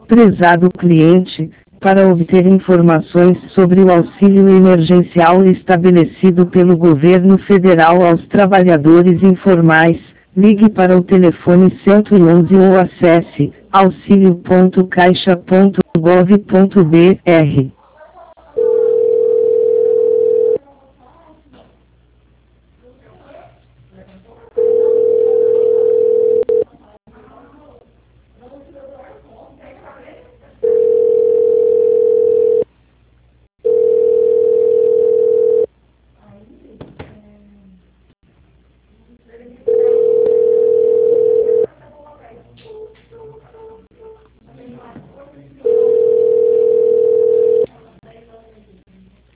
Prezado cliente, para obter informações sobre o auxílio emergencial estabelecido pelo governo federal aos trabalhadores informais, ligue para o telefone 111 ou acesse auxilio.caixa.gov.br.